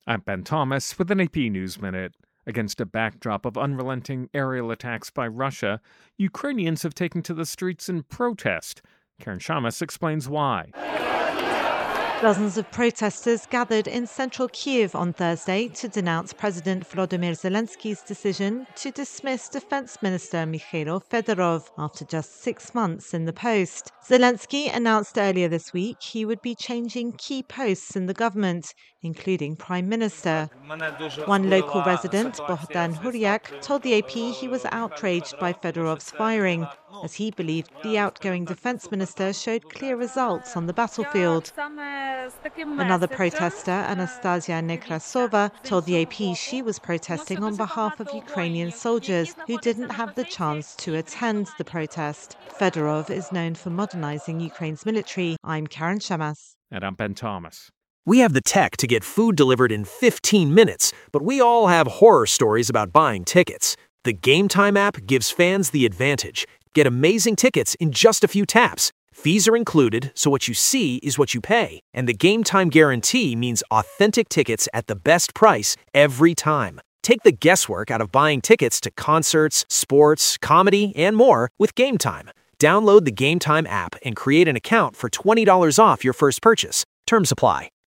I'm Ben Thomas with an AP News Minute. Against a backdrop of unrelenting aerial attacks by Russia, Ukrainians have taken to the streets in protest. Karen Shamas explains why. Dozens of protesters gathered in central Kyiv on Thursday to denounce President Volodymyr Zelensky's decision to dismiss Defense Minister Mikhailo Fedorov after just 6 months in the post. Zelensky announced earlier this week he would be changing key posts in the government, including Prime Minister. One local resident, Bohdan Huryak, told the AP he was outraged by Fedorov's firing, as he believed the outgoing defense minister showed clear results on the battlefield. Another protester, Anastasia Nekrasova, told the AP she was protesting on behalf of Ukrainian soldiers who didn't have the chance to attend the protest. Fedorov is known for modernizing Ukraine's military. I'm Karen Shamas. And I'm Ben Thomas. We have the tech to get food delivered in 15 minutes, but we all have horror stories about buying tickets. The Game Time app gives fans the advantage. Get amazing tickets in just a few taps. Fees are included, so what you see is what you pay. And the Game Time guarantee means authentic tickets at the best price every time. Take the guesswork out of buying tickets to concerts, sports, comedy, and more with Game Time. Download the Game Time app and create an account for $20 off your first purchase. Terms apply.